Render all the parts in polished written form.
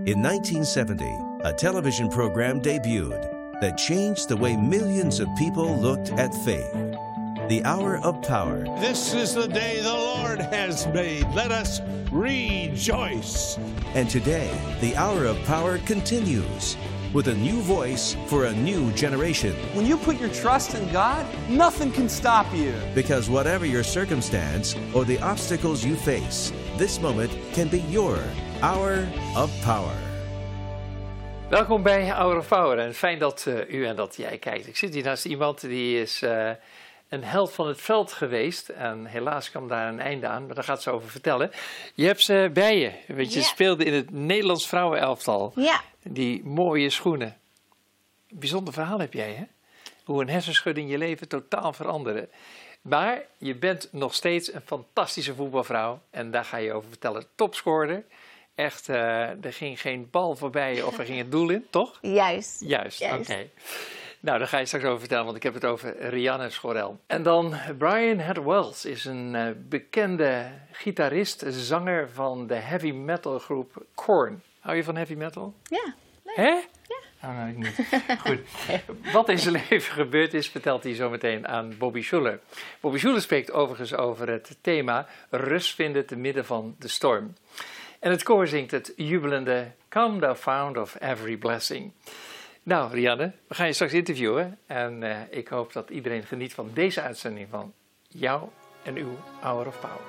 In 1970, a television program debuted that changed the way millions of people looked at faith. The Hour of Power. This is the day the Lord has made. Let us rejoice. And today, the Hour of Power continues with a new voice for a new generation. When you put your trust in God, nothing can stop you. Because whatever your circumstance or the obstacles you face, this moment can be your Hour of Power. Welkom bij Hour of Power en fijn dat u en dat jij kijkt. Ik zit hier naast iemand die is een held van het veld geweest en helaas kwam daar een einde aan, maar daar gaat ze over vertellen. Je hebt ze bij je, want je speelde in het Nederlands vrouwenelftal. Ja. Die mooie schoenen. Een bijzonder verhaal heb jij, hè? Hoe een hersenschudding je leven totaal veranderde. Maar je bent nog steeds een fantastische voetbalvrouw en daar ga je over vertellen. Topscorer. Echt, er ging geen bal voorbij of er ging het doel in, toch? Juist. Oké. Nou, daar ga je straks over vertellen, want ik heb het over Rianne Schorel. En dan Brian Head Wells is een bekende gitarist, zanger van de heavy metal groep Korn. Hou je van heavy metal? Ja. Hè? Ja. Oh, nou, ik niet. Goed. Wat in zijn leven gebeurd is, vertelt hij zo meteen aan Bobby Schuller. Bobby Schuller spreekt overigens over het thema rust vinden te midden van de storm. En het koor zingt het jubelende Come thou fount of every blessing. Nou, Rianne, we gaan je straks interviewen. En ik hoop dat iedereen geniet van deze uitzending van jou en uw Hour of Power.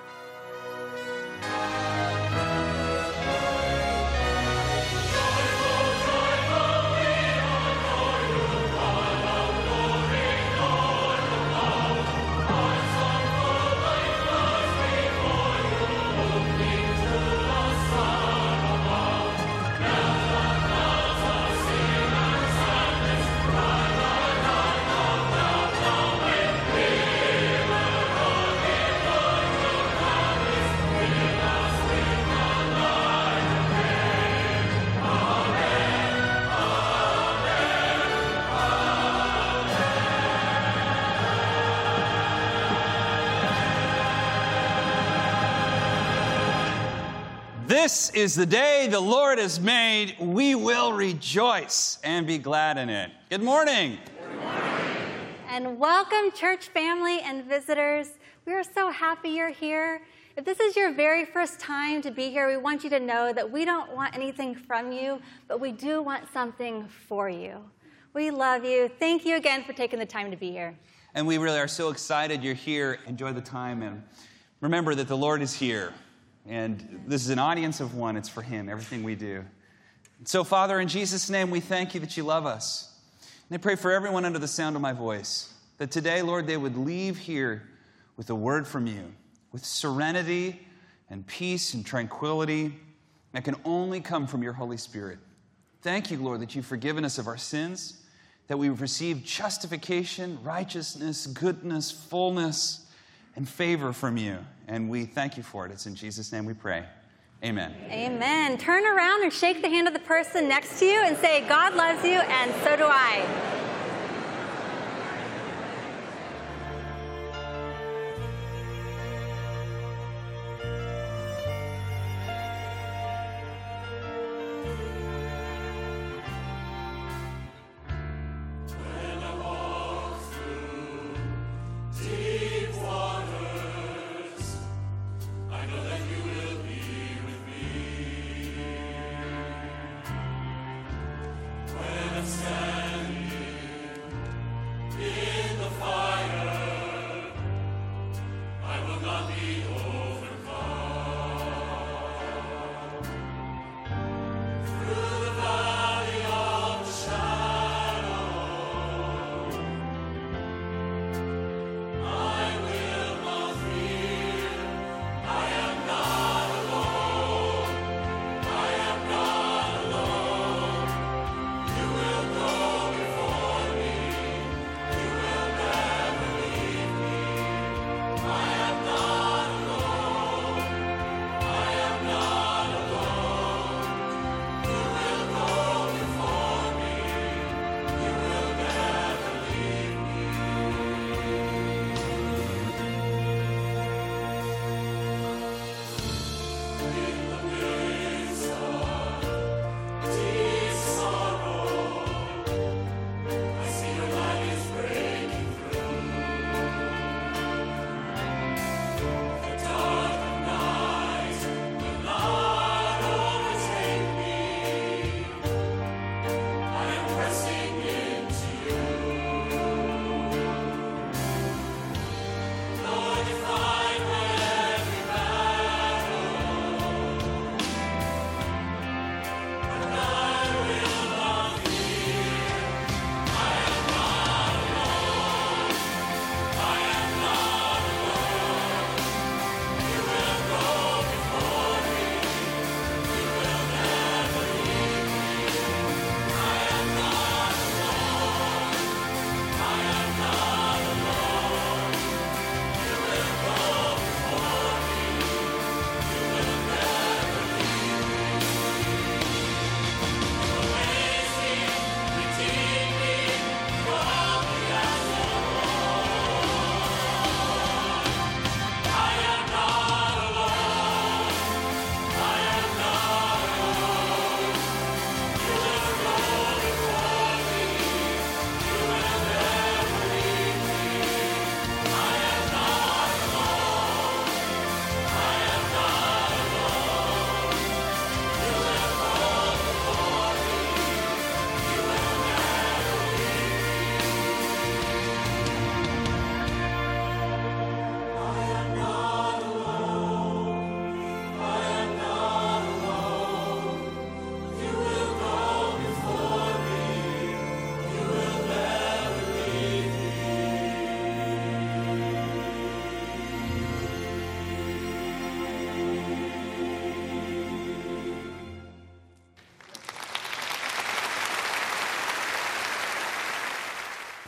This is the day the Lord has made. We will rejoice and be glad in it. Good morning. Good morning. And welcome, church family and visitors. We are so happy you're here. If this is your very first time to be here, we want you to know that we don't want anything from you, but we do want something for you. We love you. Thank you again for taking the time to be here. And we really are so excited you're here. Enjoy the time and remember that the Lord is here. And this is an audience of one. It's for Him, everything we do. And so, Father, in Jesus' name, we thank you that you love us. And I pray for everyone under the sound of my voice, that today, Lord, they would leave here with a word from you, with serenity and peace and tranquility that can only come from your Holy Spirit. Thank you, Lord, that you've forgiven us of our sins, that we've received justification, righteousness, goodness, fullness, and favor from you. And we thank you for it. It's in Jesus' name we pray. Amen. Amen. Turn around and shake the hand of the person next to you and say, God loves you, and so do I. Standing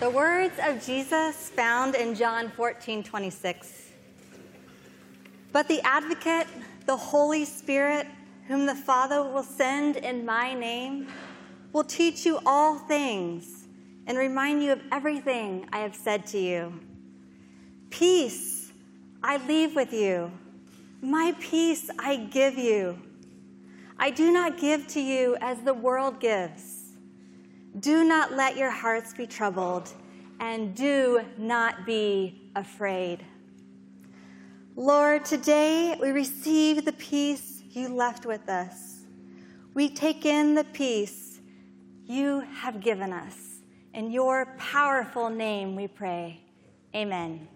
The words of Jesus found in John 14:26. But the Advocate, the Holy Spirit, whom the Father will send in my name, will teach you all things and remind you of everything I have said to you. Peace I leave with you. My peace I give you. I do not give to you as the world gives. Do not let your hearts be troubled, and do not be afraid. Lord, today we receive the peace you left with us. We take in the peace you have given us. In your powerful name we pray. Amen.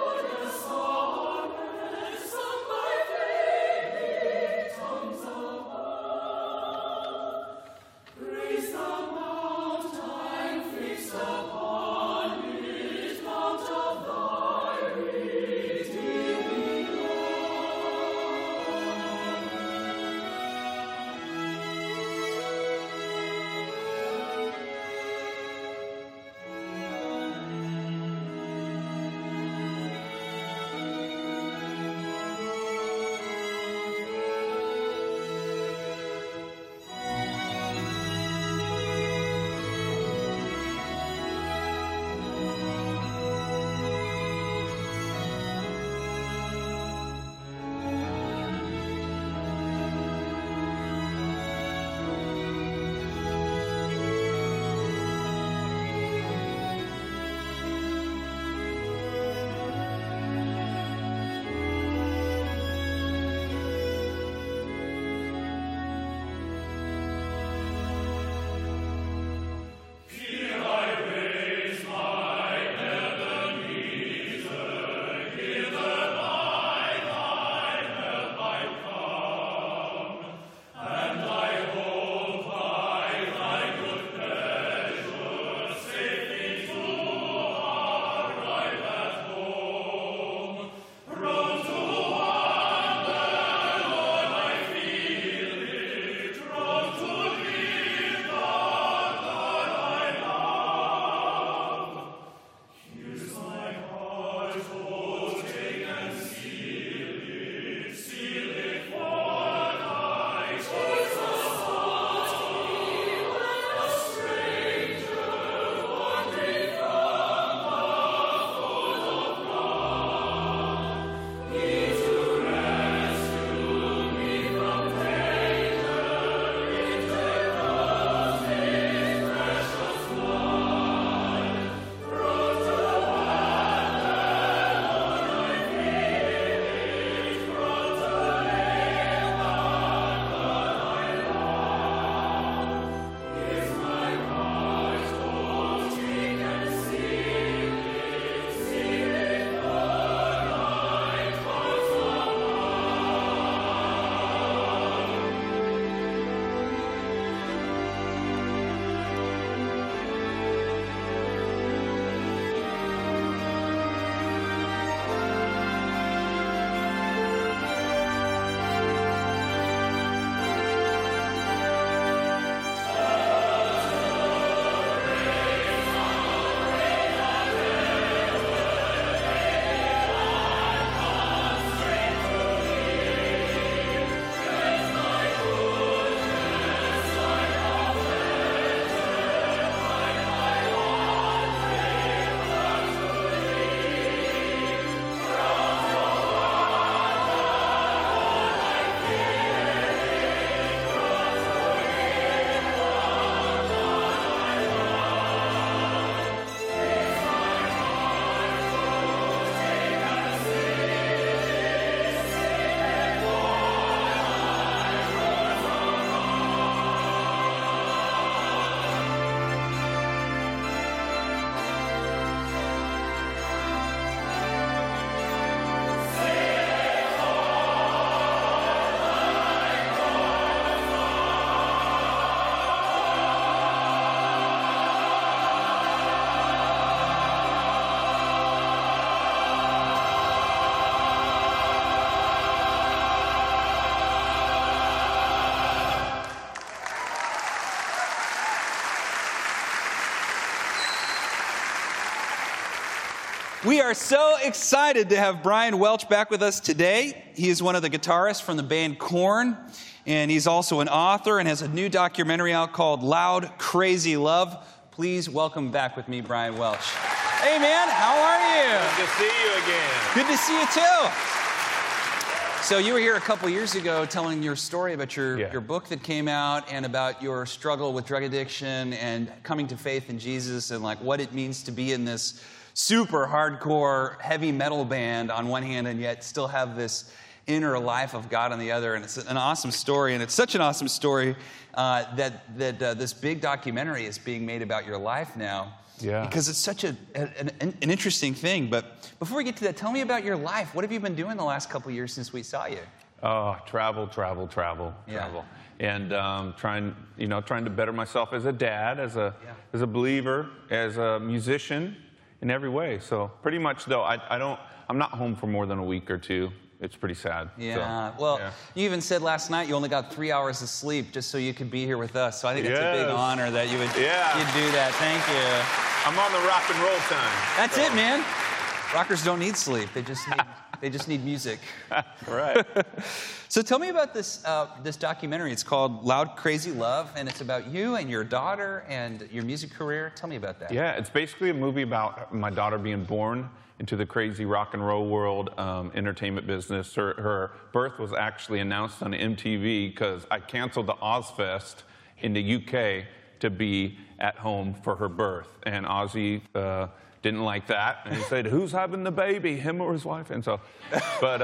Of We are so excited to have Brian Welch back with us today. He is one of the guitarists from the band Korn, and he's also an author and has a new documentary out called Loud, Crazy Love. Please welcome back with me, Brian Welch. Hey, man, how are you? Good to see you again. Good to see you, too. So you were here a couple years ago telling your story about your book that came out and about your struggle with drug addiction and coming to faith in Jesus and like what it means to be in this super hardcore heavy metal band on one hand and yet still have this inner life of God on the other. And it's an awesome story, and it's such an awesome story that this big documentary is being made about your life now. Yeah. Because it's such an interesting thing. But before we get to that, tell me about your life. What have you been doing the last couple of years since we saw you? Travel. Yeah. And trying to better myself as a dad, as a believer, as a musician, in every way. So pretty much, though, I'm not home for more than a week or two. It's pretty sad. Yeah. You even said last night you only got 3 hours of sleep just so you could be here with us. So I think it's a big honor that you'd do that. Thank you. I'm on the rock and roll time. That's it, man. Rockers don't need sleep. They just need music. Right. So tell me about this documentary. It's called Loud, Crazy Love, and it's about you and your daughter and your music career. Tell me about that. Yeah, it's basically a movie about my daughter being born into the crazy rock and roll world, entertainment business. Her birth was actually announced on MTV because I canceled the Ozfest in the UK to be at home for her birth. And Ozzy didn't like that, and he said, "Who's having the baby, him or his wife?" And so, but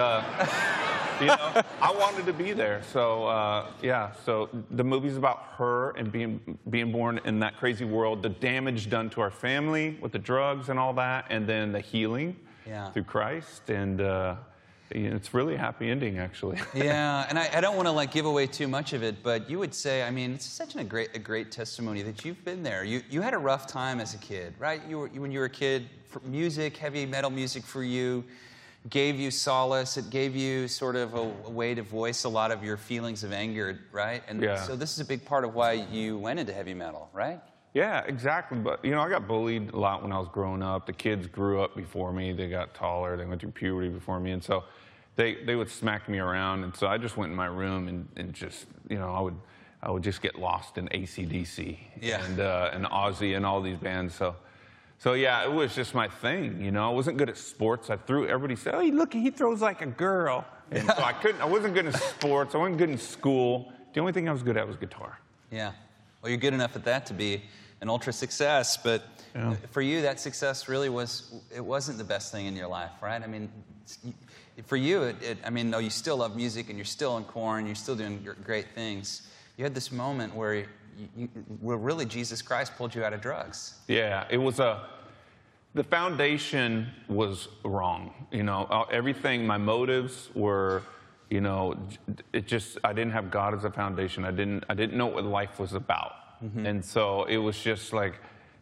I wanted to be there. So so the movie's about her and being born in that crazy world, the damage done to our family with the drugs and all that, and then the healing through Christ. And it's really a happy ending, actually. Yeah, and I don't want to give away too much of it, but you would say, I mean, it's such a great testimony that you've been there. You had a rough time as a kid, right? When you were a kid, music, heavy metal music for you gave you solace. It gave you sort of a way to voice a lot of your feelings of anger, right? And so this is a big part of why you went into heavy metal, right? Yeah, exactly. But, I got bullied a lot when I was growing up. The kids grew up before me. They got taller. They went through puberty before me. And so they would smack me around. And so I just went in my room and just, I would just get lost in AC/DC and Ozzy and all these bands. So yeah, it was just my thing, I wasn't good at sports. Everybody said, "Oh, look, he throws like a girl." And so I wasn't good at sports. I wasn't good in school. The only thing I was good at was guitar. Yeah. Well, you're good enough at that to be an ultra success, but for you, that success really wasn't the best thing in your life, right? I mean, for you, though you still love music and you're still in Korn, you're still doing great things, you had this moment where really Jesus Christ pulled you out of drugs. Yeah, it was the foundation was wrong. Everything, my motives were, I didn't have God as a foundation. I didn't know what life was about. Mm-hmm. And so it was just like,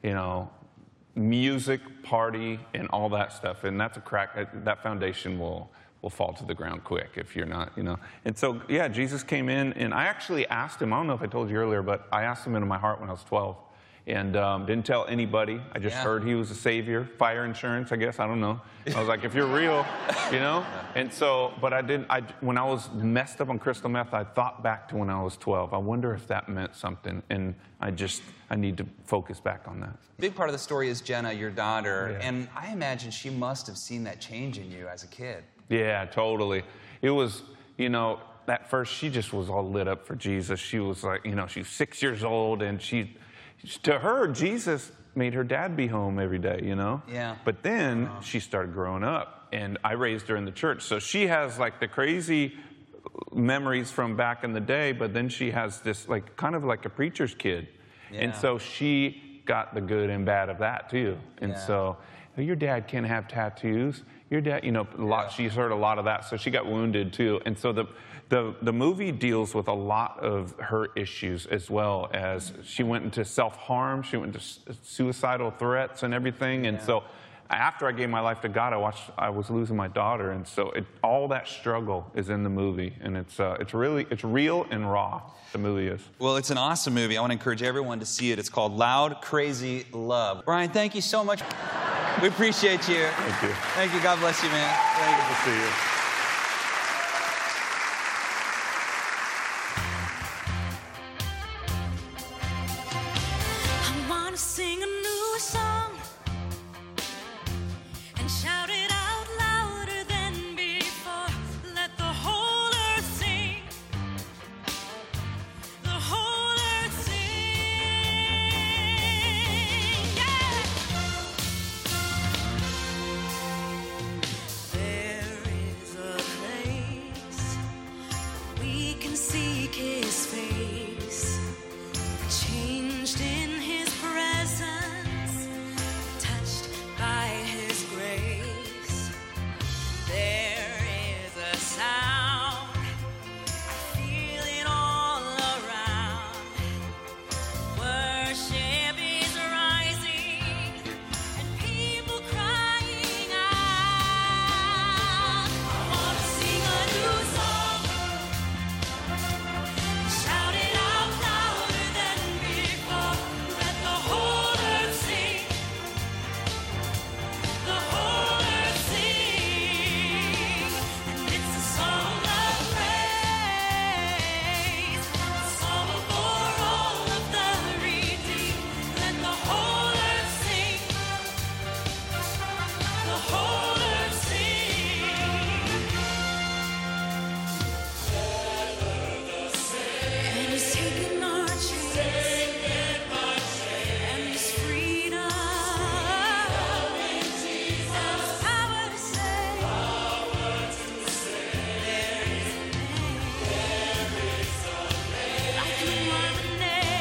music, party, and all that stuff. And that's a crack. That foundation will fall to the ground quick if you're not, And so, Jesus came in, and I actually asked him, I don't know if I told you earlier, but I asked him into my heart when I was 12. And didn't tell anybody. I just heard he was a savior. Fire insurance, I guess. I don't know. I was like, if you're real, And so, but I didn't. When I was messed up on crystal meth, I thought back to when I was 12. I wonder if that meant something. And I need to focus back on that. Big part of the story is Jenna, your daughter. Yeah. And I imagine she must have seen that change in you as a kid. Yeah, totally. It was, at first she just was all lit up for Jesus. She was like, she was 6 years old, and to her, Jesus made her dad be home every day, Yeah. But then she started growing up, and I raised her in the church. So she has the crazy memories from back in the day, but then she has this kind of like a preacher's kid. Yeah. And so she got the good and bad of that too. And so, your dad can't have tattoos. Your dad, she's heard a lot of that. So she got wounded too. And so the movie deals with a lot of her issues, as well as she went into self-harm. She went into suicidal threats and everything. And so after I gave my life to God, I was losing my daughter. And so all that struggle is in the movie. And it's real and raw. The movie is. Well, it's an awesome movie. I want to encourage everyone to see it. It's called Loud, Crazy Love. Brian, thank you so much. We appreciate you. Thank you. Thank you. God bless you, man. Thank you. Good to see you. I wanna sing a new song and shout it out louder than before. Let the whole earth sing. The whole earth sing. Yeah. There is a place we can seek His face. Changed in His presence, touched by His grace. There is a sound, I feel it all around. Worship is rising, and people crying out. I wanna sing a new song, shout it out louder than before. Let the whole earth sing. The whole earth sing. And it's a song of praise, a song for all of the redeemed. Let the whole earth sing. The whole earth sing. And He's taking our chains, and His freedom, and His power to save. There is a name like no other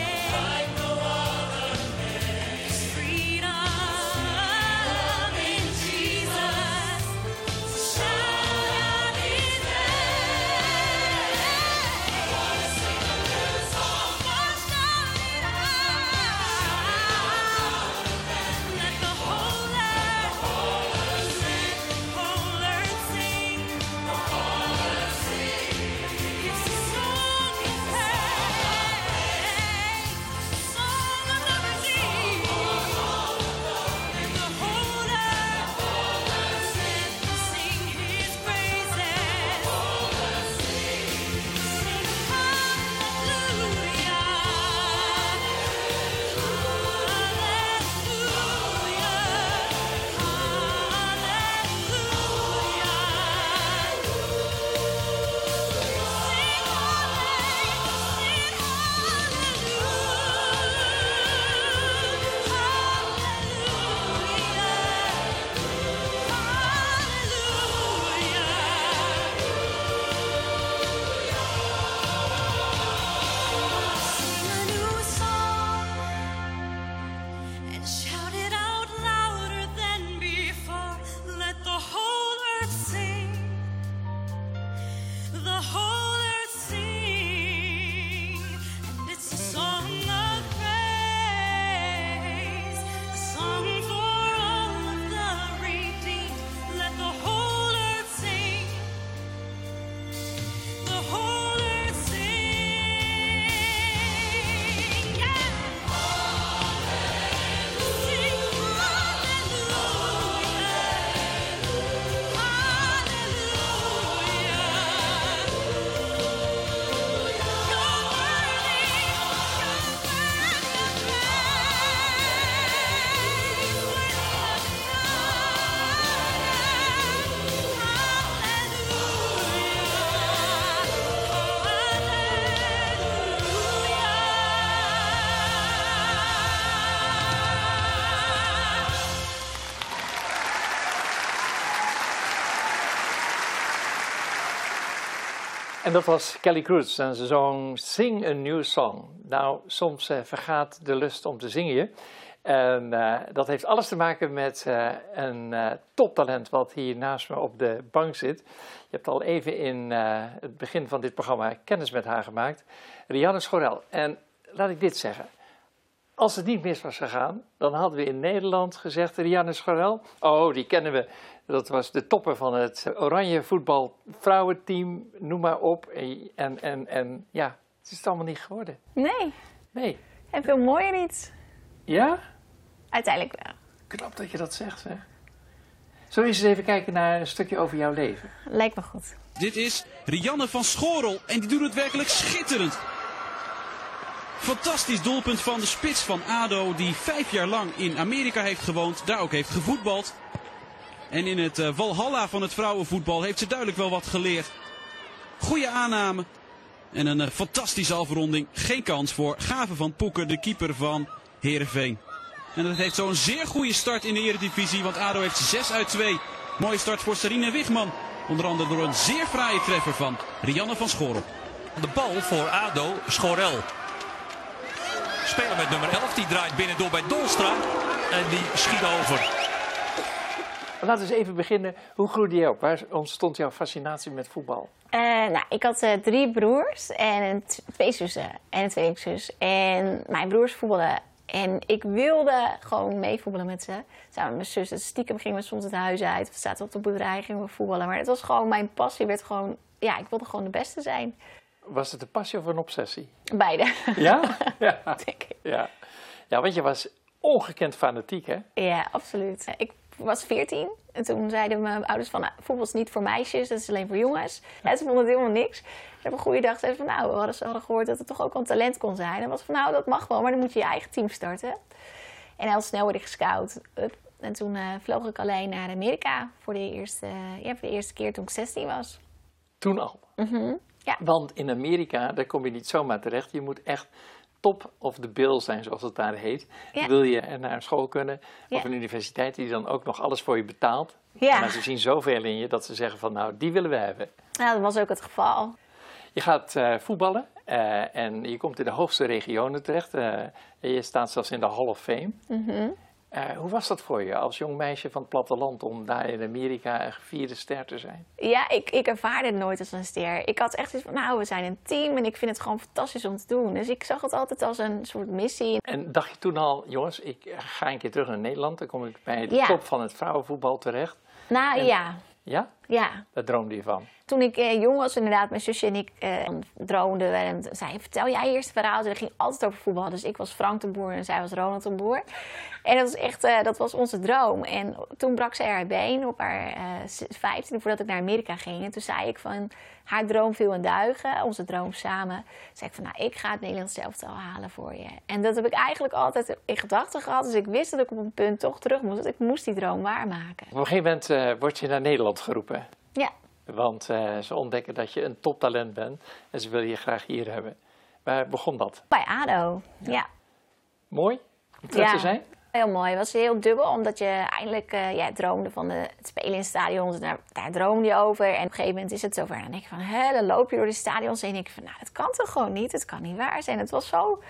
name. His freedom in Jesus. Shout out His name. I wanna sing a new song. Shout it out. Let the whole earth sing. The whole earth sing. It's a song of praise, song of the redeemed. Let the whole earth sing His praises. Sing hallelujah, Sing a new song and shout it out louder than before. Let the whole earth sing. The whole earth sing. And it's a song of praise, a song for all of the redeemed. Let the whole earth sing. The whole earth sing. Yeah. Sing En dat was Kelly Cruz en ze zong Sing a New Song. Nou, soms vergaat de lust om te zingen. En dat heeft alles te maken met een toptalent wat hier naast me op de bank zit. Je hebt al even in het begin van dit programma kennis met haar gemaakt. Rianne Schorel. En laat ik dit zeggen. Als het niet mis was gegaan, dan hadden we in Nederland gezegd, Rianne Schorel, oh, die kennen we. Dat was de topper van het oranje voetbal vrouwenteam, noem maar op. En ja, het is het allemaal niet geworden. Nee. Nee. En veel mooier iets. Ja? Uiteindelijk wel. Knap dat je dat zegt, zeg. Zullen we eens even kijken naar een stukje over jouw leven? Lijkt me goed. Dit is Rianne van Schorel en die doet het werkelijk schitterend. Fantastisch doelpunt van de spits van ADO die 5 jaar lang in Amerika heeft gewoond, daar ook heeft gevoetbald. En in het Valhalla van het vrouwenvoetbal heeft ze duidelijk wel wat geleerd. Goeie aanname en een fantastische afronding. Geen kans voor Gave van Poeken, de keeper van Heerenveen. En dat heeft zo'n zeer goede start in de Eredivisie, want ADO heeft 6 uit 2. Mooie start voor Sarine Wigman. Onder andere door een zeer fraaie treffer van Rianne van Schorel. De bal voor ADO, Schorel. Speler met nummer 11, die draait binnen door bij Dolstra. En die schiet over. Laten we eens even beginnen. Hoe groeide je op? Waar ontstond jouw fascinatie met voetbal? Ik had 3 broers en 2 zussen en een tweelingzus. En mijn broers voetballen. En ik wilde gewoon meevoetballen met ze. Samen met mijn zus. Dus stiekem gingen we soms het huis uit. We zaten op de boerderij, gingen we voetballen. Maar het was gewoon mijn passie. Werd gewoon, ja, ik wilde gewoon de beste zijn. Was het een passie of een obsessie? Beide. Ja? Ja. Denk ik. Ja. Ja, want je was ongekend fanatiek, hè? Ja, absoluut. Ik was 14 en toen zeiden mijn ouders van, nou, voetbal is niet voor meisjes, dat is alleen voor jongens. En ze vonden het helemaal niks. Ik heb een goede dag gezegd van, nou, ze hadden gehoord dat het toch ook wel een talent kon zijn. En was van, nou, dat mag wel, maar dan moet je je eigen team starten. En heel snel werd ik gescout. En toen vloog ik alleen naar Amerika voor de eerste keer toen ik 16 was. Toen al? Ja. Want in Amerika, daar kom je niet zomaar terecht. Je moet echt top of the bill zijn, zoals het daar heet. Ja. Wil je naar een school kunnen, Ja. of een universiteit die dan ook nog alles voor je betaalt. Ja. Maar ze zien zoveel in je dat ze zeggen van, nou, die willen we hebben. Nou, dat was ook het geval. Je gaat voetballen en je komt in de hoogste regionen terecht. Je staat zelfs in de Hall of Fame. Hoe was dat voor je als jong meisje van het platteland om daar in Amerika een gevierde ster te zijn? Ja, ik ervaarde het nooit als een ster. Ik had echt iets van, nou, we zijn een team en ik vind het gewoon fantastisch om te doen. Dus ik zag het altijd als een soort missie. En dacht je toen al, jongens, ik ga een keer terug naar Nederland. Dan kom ik bij de Ja. top van het vrouwenvoetbal terecht. Nou, ja. Ja? Ja. Daar droomde je van. Toen ik jong was, inderdaad, mijn zusje en ik droomden. En zei, vertel jij eerst het verhaal. En dat ging altijd over voetbal. Dus ik was Frank de Boer en zij was Ronald de Boer. En dat was echt, dat was onze droom. En toen brak zij haar been op haar 15e, voordat ik naar Amerika ging. En toen zei ik van, haar droom viel in duigen, onze droom samen. Zei ik van, nou, ik ga het Nederlands elftal halen voor je. En dat heb ik eigenlijk altijd in gedachten gehad. Dus ik wist dat ik op een punt toch terug moest. Dat ik moest die droom waarmaken. Op een gegeven moment word je naar Nederland geroepen. Ja. Want ze ontdekken dat je een toptalent bent en ze willen je graag hier hebben. Waar begon dat? Bij ADO, ja. Mooi om terug te zijn? Heel mooi. Het was heel dubbel, omdat je eindelijk droomde van het spelen in het stadion. Daar droomde je over. En op een gegeven moment is het zover. En dan denk je van, dan loop je door de stadions en denk je van, nou, dat kan toch gewoon niet? Het kan niet waar zijn. Het was zo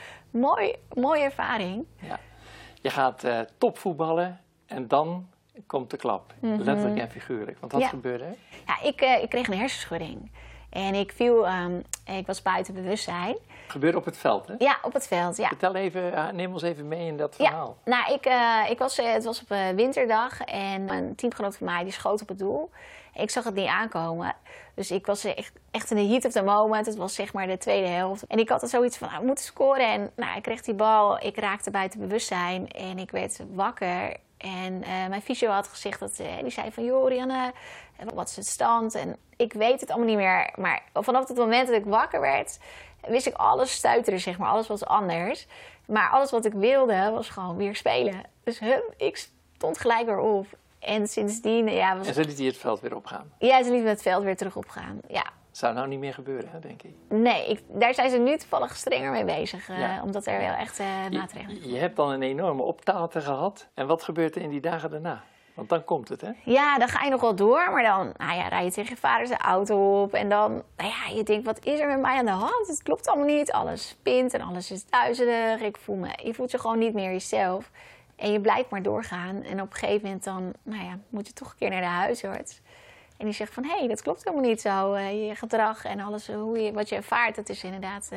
mooie ervaring. Ja. Je gaat topvoetballen en dan komt de klap. Letterlijk en figuurlijk. Want wat gebeurde er? Ja, ik kreeg een hersenschudding. En ik viel, ik was buiten bewustzijn. Gebeurde op het veld, hè? Ja, op het veld, ja. Vertel even, neem ons even mee in dat verhaal. Ja, nou, het was op een winterdag en een teamgenoot van mij die schoot op het doel. Ik zag het niet aankomen. Dus ik was echt in de heat of the moment. Het was zeg maar de tweede helft. En ik had er zoiets van, we moeten scoren. En nou, ik kreeg die bal, ik raakte buiten bewustzijn en ik werd wakker. En mijn fysio had gezegd, die zei van, joh Rianne, wat is de stand? En ik weet het allemaal niet meer. Maar vanaf het moment dat ik wakker werd, wist ik alles stuiterde, zeg maar. Alles was anders. Maar alles wat ik wilde, was gewoon weer spelen. Dus ik stond gelijk weer op. En sindsdien, En ze liet hij het veld weer opgaan? Ja, ze liet het veld weer terug opgaan, ja. Zou nou niet meer gebeuren, hè, denk ik? Nee, daar zijn ze nu toevallig strenger mee bezig. Omdat er wel echt maatregelen... Je hebt dan een enorme optaten gehad. En wat gebeurt er in die dagen daarna? Want dan komt het, hè? Ja, dan ga je nog wel door. Maar dan rij je tegen je vader zijn auto op. En dan, je denkt, wat is er met mij aan de hand? Het klopt allemaal niet. Alles spint en alles is duizelig. Je voelt je gewoon niet meer jezelf. En je blijft maar doorgaan. En op een gegeven moment dan, moet je toch een keer naar de huisarts. En die zegt van, hé, dat klopt helemaal niet zo. Je gedrag en alles, wat je ervaart, dat is inderdaad...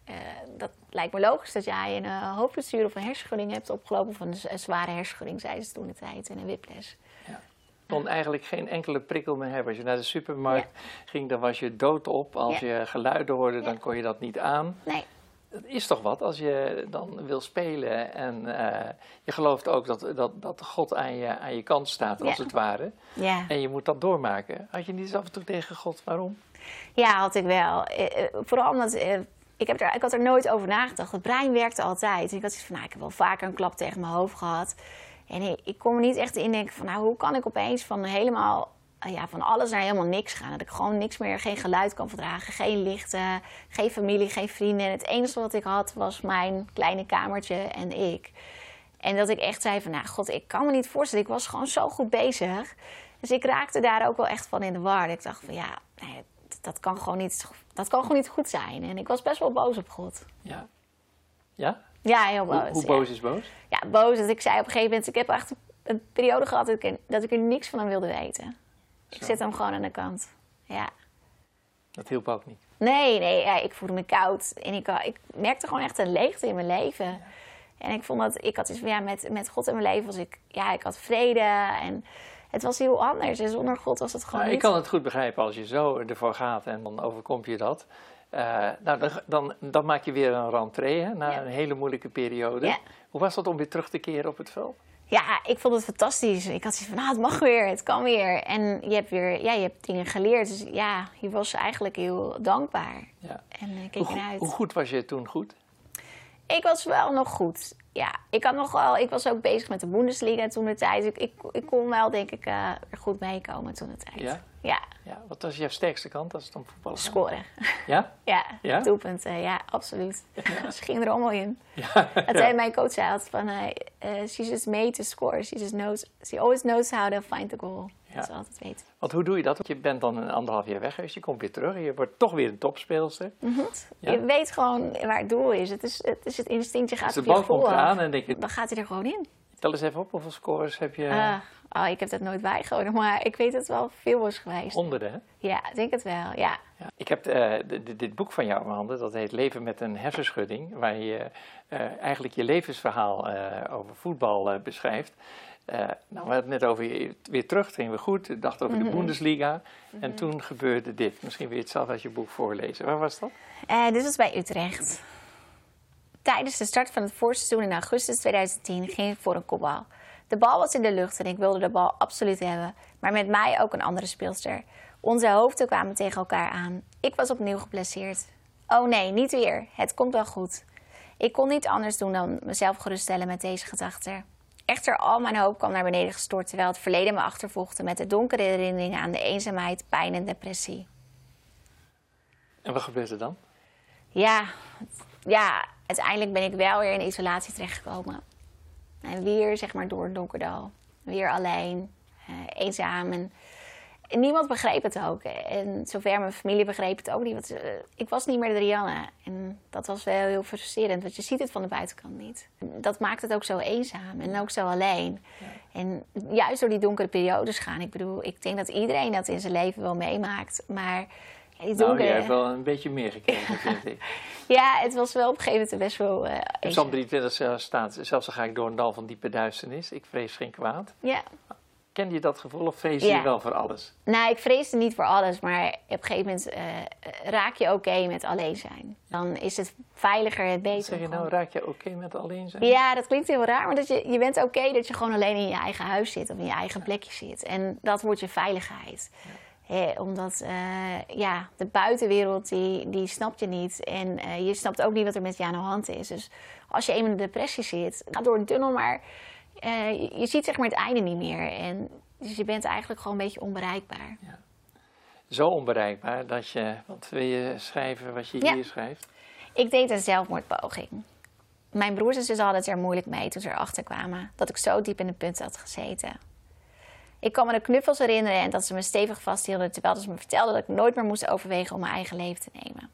dat lijkt me logisch dat jij een hoofdblessure of een hersenschudding hebt opgelopen. Of een zware hersenschudding, zeiden ze toen de tijd, en een whiplash. Ja. Je kon eigenlijk geen enkele prikkel meer hebben. Als je naar de supermarkt ging, dan was je doodop. Als je geluiden hoorde, dan kon je dat niet aan. Nee. is toch wat als je dan wil spelen en je gelooft ook dat God aan je kant staat, als het ware. Ja. En je moet dat doormaken. Had je niet eens af en toe tegen God, waarom? Ja, had ik wel. Vooral omdat ik had er nooit over nagedacht. Het brein werkte altijd. En ik had zoiets van, ik heb wel vaker een klap tegen mijn hoofd gehad. En ik kon me niet echt indenken van, hoe kan ik opeens van helemaal... van alles naar helemaal niks gaan. Dat ik gewoon niks meer, geen geluid kan verdragen. Geen lichten, geen familie, geen vrienden. En het enige wat ik had was mijn kleine kamertje en ik. En dat ik echt zei van, God, ik kan me niet voorstellen. Ik was gewoon zo goed bezig. Dus ik raakte daar ook wel echt van in de war. Ik dacht van, dat kan gewoon niet goed zijn. En ik was best wel boos op God. Ja? Ja? Ja, heel boos. Hoe boos is boos? Ja, boos. Dat ik zei op een gegeven moment... Ik heb echt een periode gehad dat ik er niks van hem wilde weten. Zo. Ik zet hem gewoon aan de kant. Ja. Dat hielp ook niet? Nee, ik voelde me koud. En ik merkte gewoon echt een leegte in mijn leven. Ja. En ik vond dat... Ik had dus, met God in mijn leven was ik... Ja, ik had vrede en... Het was heel anders en zonder God was het gewoon niet. Ik kan het goed begrijpen als je zo ervoor gaat en dan overkomt je dat. Dan maak je weer een rentree na een hele moeilijke periode. Ja. Hoe was dat om weer terug te keren op het veld? Ja, ik vond het fantastisch. Ik had zoiets van, het mag weer, het kan weer. En je hebt dingen geleerd. Dus ja, je was eigenlijk heel dankbaar. Ja. En keek eruit. Hoe goed was je toen goed? Ik was wel nog goed. Ja, ik was ook bezig met de Bundesliga toen de tijd. Ik kon wel, denk ik, er goed meekomen toen de tijd. Ja? Ja. Wat was jouw sterkste kant als het om voetbal gaat? Scoren. Ja? Ja, doelpunten. Ja, absoluut. Ze gingen er allemaal in. Dat zei mijn coach altijd van, she just made to score. She always knows how to find the goal. Ja. Dat ze altijd weten. Want hoe doe je dat? Want je bent dan 1,5 jaar weg geweest, je komt weer terug en je wordt toch weer een topspeelster. Mm-hmm. Ja. Je weet gewoon waar het doel is. Het is het instinct, je gaat dus op je gevoel af. En denk je, dan gaat hij er gewoon in. Tel eens even op, hoeveel scores heb je? Ik heb dat nooit bijgehouden, maar ik weet dat het wel veel was geweest. Honderden, hè? Ja, ik denk het wel, ja. Ik heb dit boek van jou in mijn handen, dat heet Leven met een hersenschudding, waar je eigenlijk je levensverhaal over voetbal beschrijft. We hadden het net over weer terug, het ging weer goed, ik dacht over de Bundesliga. En toen gebeurde dit. Misschien wil je het zelf uit je boek voorlezen. Waar was dat? Dit was bij Utrecht. Tijdens de start van het voorseizoen in augustus 2010 ging ik voor een kopbal. De bal was in de lucht en ik wilde de bal absoluut hebben. Maar met mij ook een andere speelster. Onze hoofden kwamen tegen elkaar aan. Ik was opnieuw geblesseerd. Oh nee, niet weer. Het komt wel goed. Ik kon niet anders doen dan mezelf geruststellen met deze gedachten. Echter, al mijn hoop kwam naar beneden gestort, terwijl het verleden me achtervolgde met de donkere herinneringen aan de eenzaamheid, pijn en depressie. En wat gebeurde er dan? Ja, uiteindelijk ben ik wel weer in isolatie terechtgekomen. En weer, zeg maar, door een donker dal. Weer alleen, eenzaam. En niemand begreep het ook. En zover mijn familie begreep het ook niet. Want ik was niet meer de Rianne. En dat was wel heel frustrerend, want je ziet het van de buitenkant niet. Dat maakt het ook zo eenzaam en ook zo alleen. Ja. En juist door die donkere periodes gaan. Ik bedoel, ik denk dat iedereen dat in zijn leven wel meemaakt. Maar die donkere... jij hebt wel een beetje meer gekregen, vind ik. Ja, het was wel op een gegeven moment best wel... in Psalm 23 staat, zelfs dan ga ik door een dal van diepe duisternis. Ik vrees geen kwaad. Ja. Kende je dat gevoel of vrees je wel voor alles? Nou, ik vreesde niet voor alles, maar op een gegeven moment raak je oké met alleen zijn. Dan is het veiliger, het beter. Wat zeg je nou, raak je oké met alleen zijn? Ja, dat klinkt heel raar, maar dat je bent oké dat je gewoon alleen in je eigen huis zit of in je eigen plekje zit. En dat wordt je veiligheid. Omdat de buitenwereld, die snapt je niet. En je snapt ook niet wat er met je aan de hand is. Dus als je eenmaal in de depressie zit, ga door een tunnel, maar... je ziet zeg maar het einde niet meer. En dus je bent eigenlijk gewoon een beetje onbereikbaar. Ja. Zo onbereikbaar dat je... Want wil je schrijven wat je hier schrijft? Ik deed een zelfmoordpoging. Mijn broers en zussen hadden het er moeilijk mee toen ze erachter kwamen dat ik zo diep in de punt had gezeten. Ik kan me de knuffels herinneren en dat ze me stevig vasthielden terwijl ze me vertelden dat ik nooit meer moest overwegen om mijn eigen leven te nemen.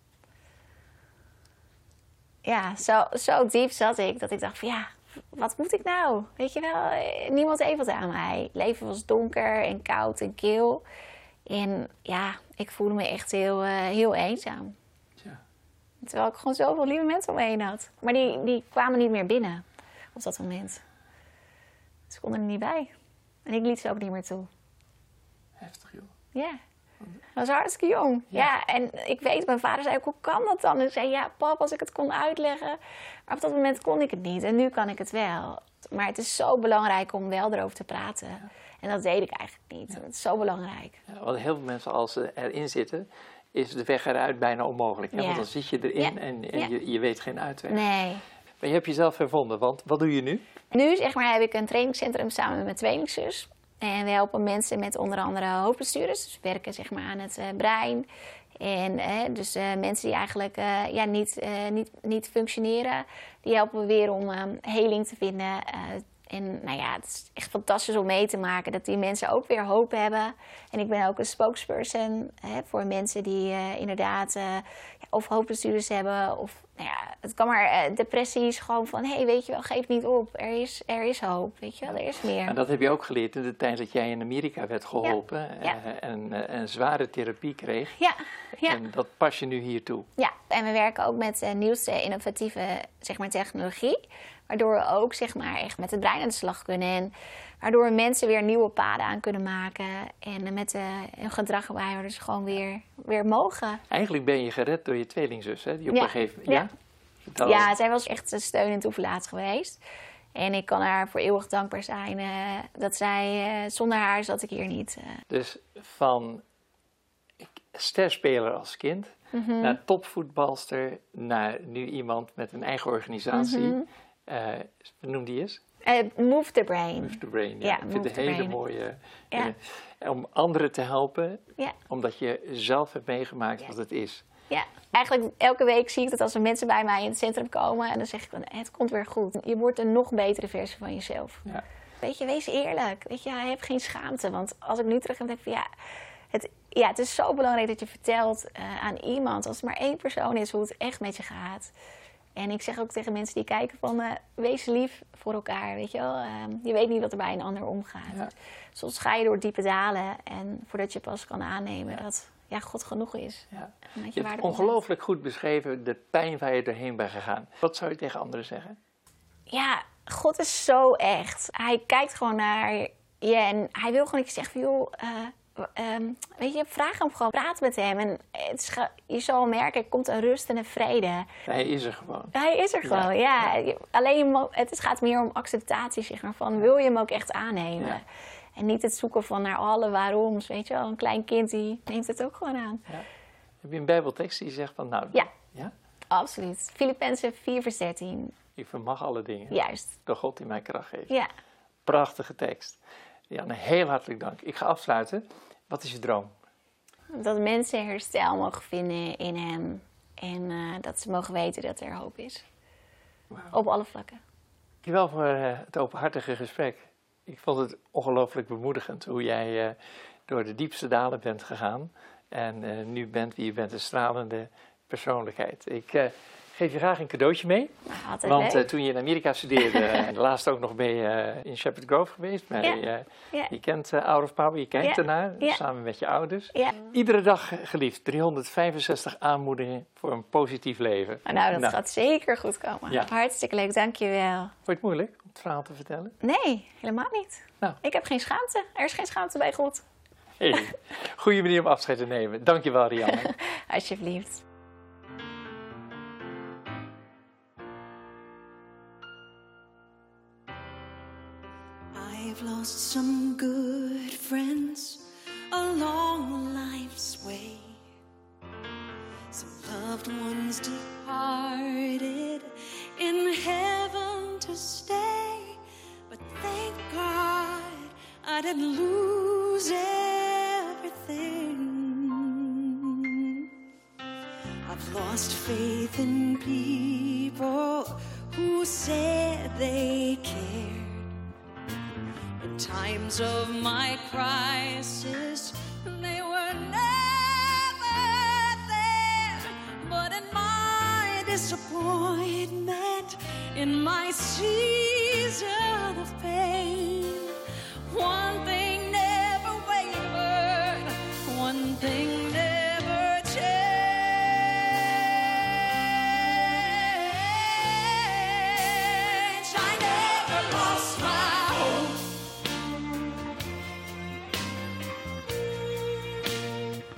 Ja, zo diep zat ik dat ik dacht van wat moet ik nou? Weet je wel, niemand heeft wat aan mij. Het leven was donker en koud en kil. En ik voelde me echt heel eenzaam. Ja. Terwijl ik gewoon zoveel lieve mensen om me heen had. Maar die kwamen niet meer binnen op dat moment. Ze konden er niet bij. En ik liet ze ook niet meer toe. Heftig, joh. Ja. Dat was hartstikke jong. Ja, en ik weet, mijn vader zei ook, hoe kan dat dan? En ik zei, ja, pap, als ik het kon uitleggen. Maar op dat moment kon ik het niet. En nu kan ik het wel. Maar het is zo belangrijk om wel erover te praten. Ja. En dat deed ik eigenlijk niet. Ja. Het is zo belangrijk. Ja, want heel veel mensen, als ze erin zitten, is de weg eruit bijna onmogelijk. Ja? Want dan zit je erin en je weet geen uitweg. Nee. Maar je hebt jezelf hervonden, want wat doe je nu? Nu zeg maar, heb ik een trainingscentrum samen met mijn tweelingzus. En we helpen mensen met onder andere hoofdbestuurders. Dus we werken zeg maar, aan het brein. En dus mensen die eigenlijk niet functioneren, die helpen we weer om heling te vinden. En nou ja, het is echt fantastisch om mee te maken dat die mensen ook weer hoop hebben. En ik ben ook een spokesperson voor mensen die inderdaad of hoofdbestuurders hebben. Of nou ja, het kan maar depressies, gewoon van hey, weet je wel, geef niet op. Er is hoop, weet je wel, er is meer. En dat heb je ook geleerd in de tijd dat jij in Amerika werd geholpen en een zware therapie kreeg. Ja. En dat pas je nu hier toe. Ja, en we werken ook met nieuwste innovatieve zeg maar, technologie. Waardoor we ook zeg maar, echt met het brein aan de slag kunnen. En waardoor we mensen weer nieuwe paden aan kunnen maken. En met hun gedrag dus gewoon weer mogen. Eigenlijk ben je gered door je tweelingzus, hè? Die op een gegeven moment... Ja, zij was echt een steun en toeverlaat geweest. En ik kan haar voor eeuwig dankbaar zijn dat zij... zonder haar zat ik hier niet. Dus van sterspeler als kind... naar topvoetbalster, naar nu iemand met een eigen organisatie... noem die eens? Move the Brain. Move the Brain, ja. Ik vind het een hele mooie... om anderen te helpen, omdat je zelf hebt meegemaakt wat het is. Ja, eigenlijk elke week zie ik dat als er mensen bij mij in het centrum komen... en dan zeg ik dan, het komt weer goed. Je wordt een nog betere versie van jezelf. Ja. Weet je, wees eerlijk. Weet je, heb geen schaamte. Want als ik nu terug denk van het is zo belangrijk dat je vertelt aan iemand... als het maar één persoon is hoe het echt met je gaat... En ik zeg ook tegen mensen die kijken van, wees lief voor elkaar, weet je wel. Je weet niet wat er bij een ander omgaat. Ja. Soms ga je door diepe dalen en voordat je pas kan aannemen dat God genoeg is. Ja. Je hebt ongelooflijk goed beschreven de pijn waar je doorheen bent gegaan. Wat zou je tegen anderen zeggen? Ja, God is zo echt. Hij kijkt gewoon naar je en hij wil gewoon dat je zegt van, joh... weet je, vraag hem gewoon, praat met hem. En je zal merken, er komt een rust en een vrede. Hij is er gewoon. Hij is er gewoon, ja. Alleen, het gaat meer om acceptatie, zeg maar. Van, wil je hem ook echt aannemen? Ja. En niet het zoeken van naar alle waaroms, weet je wel. Een klein kind, die neemt het ook gewoon aan. Ja. Heb je een bijbeltekst die zegt van, nou... Ja, absoluut. Filippenzen 4 vers 13. Ik vermag alle dingen. Juist. Door God die mij kracht geeft. Ja. Prachtige tekst. Janne, heel hartelijk dank. Ik ga afsluiten. Wat is je droom? Dat mensen herstel mogen vinden in hem. En dat ze mogen weten dat er hoop is. Wow. Op alle vlakken. Dankjewel voor het openhartige gesprek. Ik vond het ongelooflijk bemoedigend hoe jij door de diepste dalen bent gegaan. En nu bent wie je bent, een stralende persoonlijkheid. Ik geef je graag een cadeautje mee. Want toen je in Amerika studeerde, laatst ook nog ben je in Shepherd Grove geweest. Je kent Out of Power, je kijkt ernaar, samen met je ouders. Ja. Iedere dag geliefd, 365 aanmoedigingen voor een positief leven. Nou, dat gaat zeker goed komen. Ja. Hartstikke leuk, dankjewel. Vond je het moeilijk om het verhaal te vertellen? Nee, helemaal niet. Nou. Ik heb geen schaamte. Er is geen schaamte bij God. Hey, goede manier om afscheid te nemen. Dankjewel, Rianne. Alsjeblieft. I've lost some good friends along life's way. Some loved ones departed in heaven to stay. But thank God I didn't lose everything. I've lost faith in people who said they cared. In times of my crisis, they were never there. But in my disappointment, in my season of pain, one thing never wavered, one thing never changed. I never lost my hope.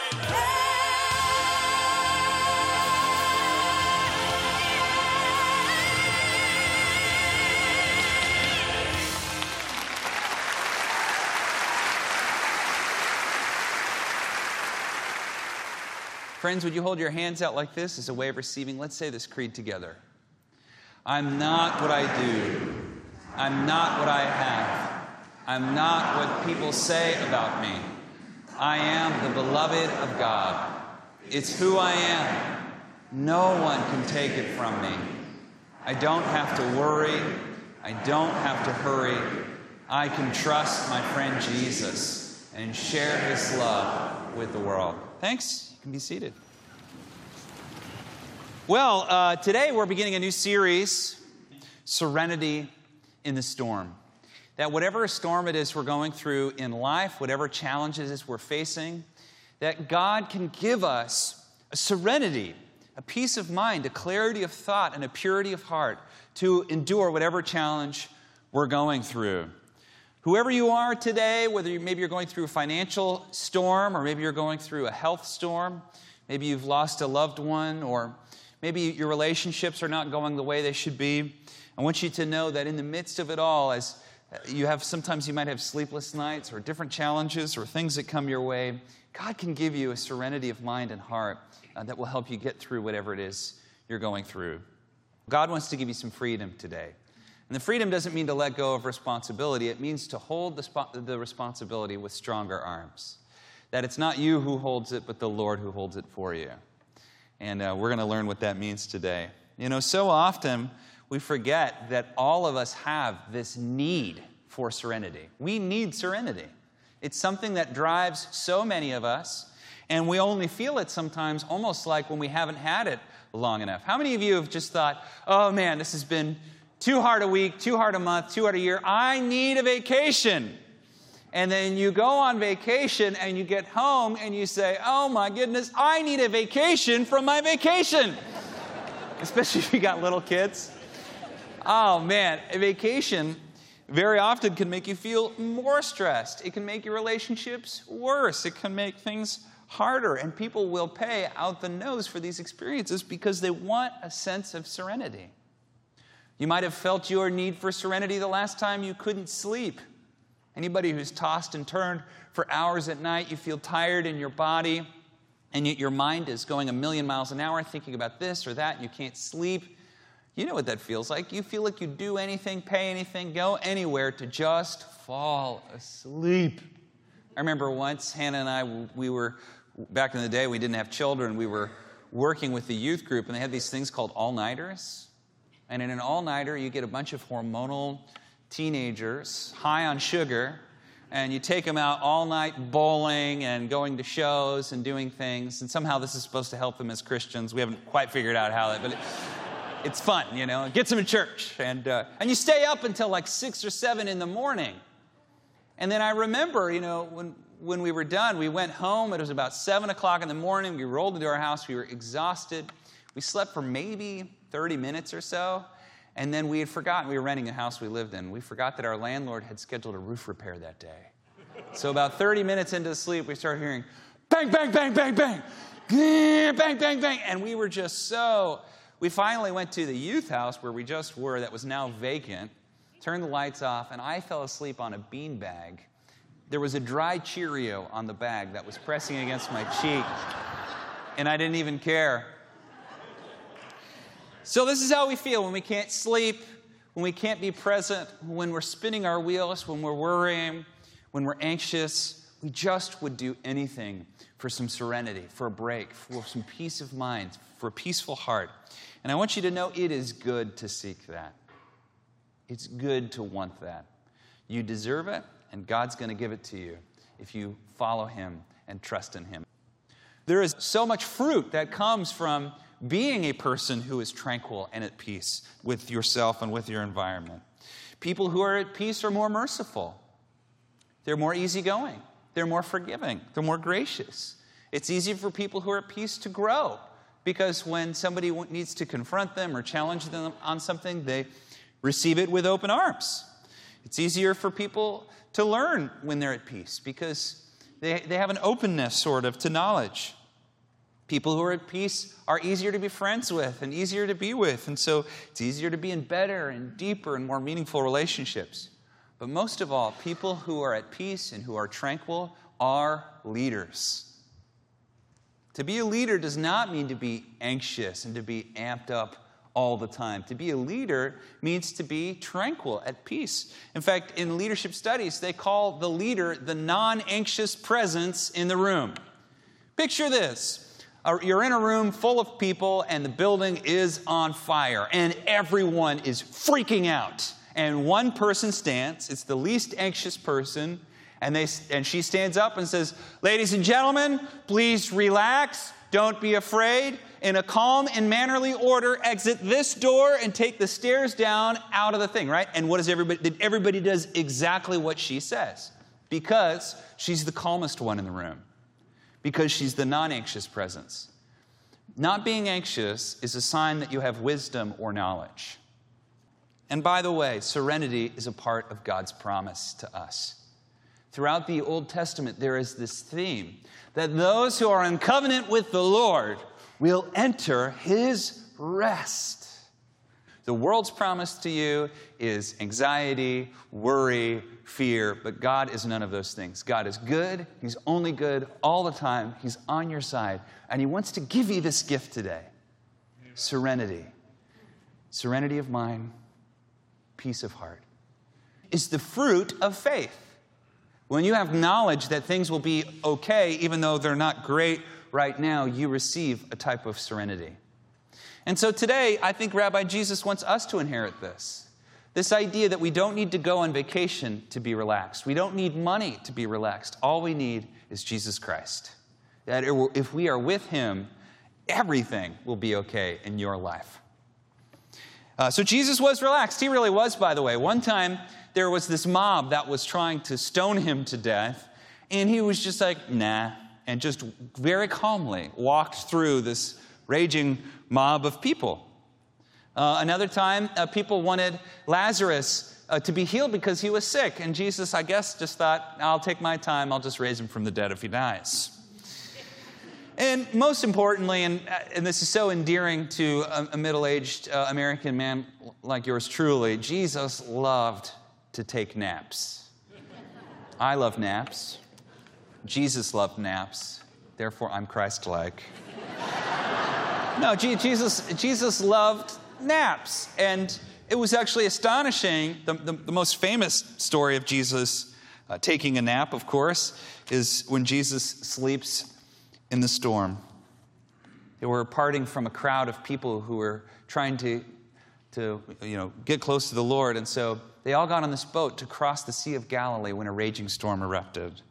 Friends, would you hold your hands out like this as a way of receiving? Let's say this creed together. I'm not what I do. I'm not what I have. I'm not what people say about me. I am the beloved of God. It's who I am. No one can take it from me. I don't have to worry. I don't have to hurry. I can trust my friend Jesus and share his love with the world. Thanks. You can be seated. Well, today we're beginning a new series, Serenity in the Storm. That whatever storm it is we're going through in life, whatever challenges we're facing, that God can give us a serenity, a peace of mind, a clarity of thought, and a purity of heart to endure whatever challenge we're going through. Whoever you are today, whether maybe you're going through a financial storm, or maybe you're going through a health storm, maybe you've lost a loved one, or maybe your relationships are not going the way they should be, I want you to know that in the midst of it all, as sometimes you might have sleepless nights or different challenges or things that come your way, God can give you a serenity of mind and heart that will help you get through whatever it is you're going through. God wants to give you some freedom today. And the freedom doesn't mean to let go of responsibility. It means to hold the responsibility with stronger arms. That it's not you who holds it, but the Lord who holds it for you. And we're going to learn what that means today. You know, so often we forget that all of us have this need for serenity. We need serenity. It's something that drives so many of us, and we only feel it sometimes almost like when we haven't had it long enough. How many of you have just thought, oh man, this has been too hard a week, too hard a month, too hard a year. I need a vacation. And then you go on vacation and you get home and you say, oh my goodness, I need a vacation from my vacation. Especially if you got little kids. Oh man, a vacation very often can make you feel more stressed. It can make your relationships worse. It can make things harder. And people will pay out the nose for these experiences because they want a sense of serenity. You might have felt your need for serenity the last time you couldn't sleep. Anybody who's tossed and turned for hours at night, you feel tired in your body, and yet your mind is going 1,000,000 miles an hour thinking about this or that, and you can't sleep. You know what that feels like. You feel like you'd do anything, pay anything, go anywhere to just fall asleep. I remember once, Hannah and I, we were, back in the day, we didn't have children. We were working with the youth group, and they had these things called all-nighters. And in an all-nighter, you get a bunch of hormonal teenagers high on sugar, and you take them out all night bowling and going to shows and doing things. And somehow this is supposed to help them as Christians. We haven't quite figured out how, but it's fun, you know. It gets them in church. And you stay up until like 6 or 7 in the morning. And then I remember, you know, when we were done, we went home. It was about 7 o'clock in the morning. We rolled into our house. We were exhausted. We slept for maybe 30 minutes or so. And then we had forgotten, we were renting a house we lived in. We forgot that our landlord had scheduled a roof repair that day. So about 30 minutes into sleep, we started hearing bang, bang, bang, bang, bang, bang, bang, bang. And we were just we finally went to the youth house where we just were that was now vacant, turned the lights off, and I fell asleep on a bean bag. There was a dry Cheerio on the bag that was pressing against my cheek, and I didn't even care. So this is how we feel when we can't sleep, when we can't be present, when we're spinning our wheels, when we're worrying, when we're anxious. We just would do anything for some serenity, for a break, for some peace of mind, for a peaceful heart. And I want you to know it is good to seek that. It's good to want that. You deserve it, and God's going to give it to you if you follow Him and trust in Him. There is so much fruit that comes from being a person who is tranquil and at peace with yourself and with your environment. People who are at peace are more merciful. They're more easygoing. They're more forgiving. They're more gracious. It's easier for people who are at peace to grow because when somebody needs to confront them or challenge them on something, they receive it with open arms. It's easier for people to learn when they're at peace because They have an openness, sort of, to knowledge. People who are at peace are easier to be friends with and easier to be with. And so it's easier to be in better and deeper and more meaningful relationships. But most of all, people who are at peace and who are tranquil are leaders. To be a leader does not mean to be anxious and to be amped up all the time. To be a leader means to be tranquil, at peace. In fact, in leadership studies, they call the leader the non-anxious presence in the room. Picture this. You're in a room full of people and the building is on fire and everyone is freaking out. And one person stands, it's the least anxious person, and she stands up and says, "Ladies and gentlemen, please relax, don't be afraid. In a calm and mannerly order, exit this door and take the stairs down out of the thing," right? And what does everybody does exactly what she says, because she's the calmest one in the room, because she's the non-anxious presence. Not being anxious is a sign that you have wisdom or knowledge. And by the way, serenity is a part of God's promise to us. Throughout the Old Testament, there is this theme that those who are in covenant with the Lord will enter His rest. The world's promise to you is anxiety, worry, fear, but God is none of those things. God is good. He's only good all the time. He's on your side, and He wants to give you this gift today. Serenity. Serenity of mind, peace of heart. Is the fruit of faith. When you have knowledge that things will be okay, even though they're not great right now, you receive a type of serenity. And so today, I think Rabbi Jesus wants us to inherit this. This idea that we don't need to go on vacation to be relaxed. We don't need money to be relaxed. All we need is Jesus Christ. That if we are with Him, everything will be okay in your life. So Jesus was relaxed. He really was, by the way. One time, there was this mob that was trying to stone Him to death, and He was just like, nah, and just very calmly walked through this raging mob of people. Another time, people wanted Lazarus to be healed because he was sick, and Jesus, I guess, just thought, I'll take my time, I'll just raise him from the dead if he dies. And most importantly, and this is so endearing to a middle-aged American man like yours truly, Jesus loved to take naps. I love naps. Jesus loved naps. Therefore, I'm Christ-like. No, Jesus loved naps. And it was actually astonishing. The most famous story of Jesus taking a nap, of course, is when Jesus sleeps in the storm. They were parting from a crowd of people who were trying to get close to the Lord. And so they all got on this boat to cross the Sea of Galilee when a raging storm erupted.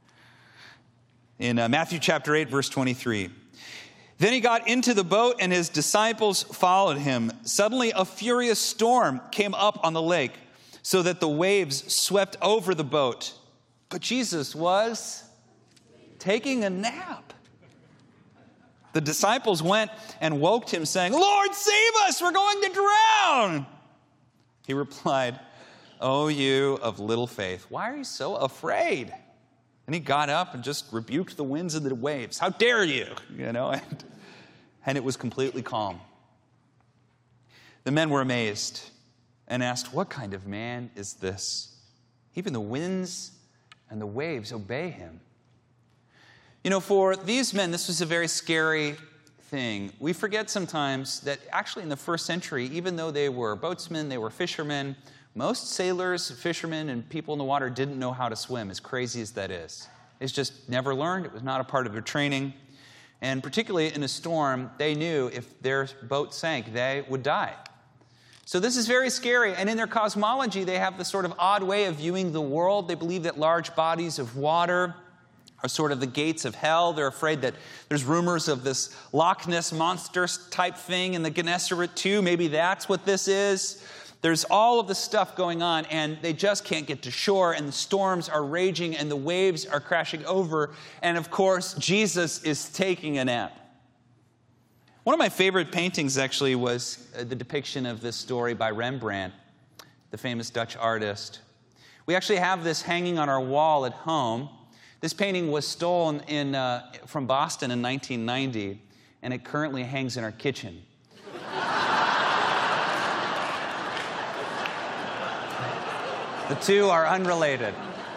In Matthew chapter 8, verse 23. Then He got into the boat and His disciples followed Him. Suddenly a furious storm came up on the lake so that the waves swept over the boat. But Jesus was taking a nap. The disciples went and woke Him, saying, "Lord, save us, we're going to drown." He replied, "Oh, you of little faith, why are you so afraid?" And He got up and just rebuked the winds and the waves. "How dare you?" And it was completely calm. The men were amazed and asked, "What kind of man is this? Even the winds and the waves obey Him." For these men, this was a very scary thing. We forget sometimes that actually in the first century, even though they were boatsmen, they were fishermen, most sailors, fishermen, and people in the water didn't know how to swim, as crazy as that is. It's just never learned. It was not a part of their training. And particularly in a storm, they knew if their boat sank, they would die. So this is very scary. And in their cosmology, they have this sort of odd way of viewing the world. They believe that large bodies of water are sort of the gates of hell. They're afraid that there's rumors of this Loch Ness monster type thing in the Gennesaret too. Maybe that's what this is. There's all of this stuff going on, and they just can't get to shore, and the storms are raging, and the waves are crashing over. And of course, Jesus is taking a nap. One of my favorite paintings actually was the depiction of this story by Rembrandt, the famous Dutch artist. We actually have this hanging on our wall at home. This painting was stolen from Boston in 1990, and it currently hangs in our kitchen. The two are unrelated.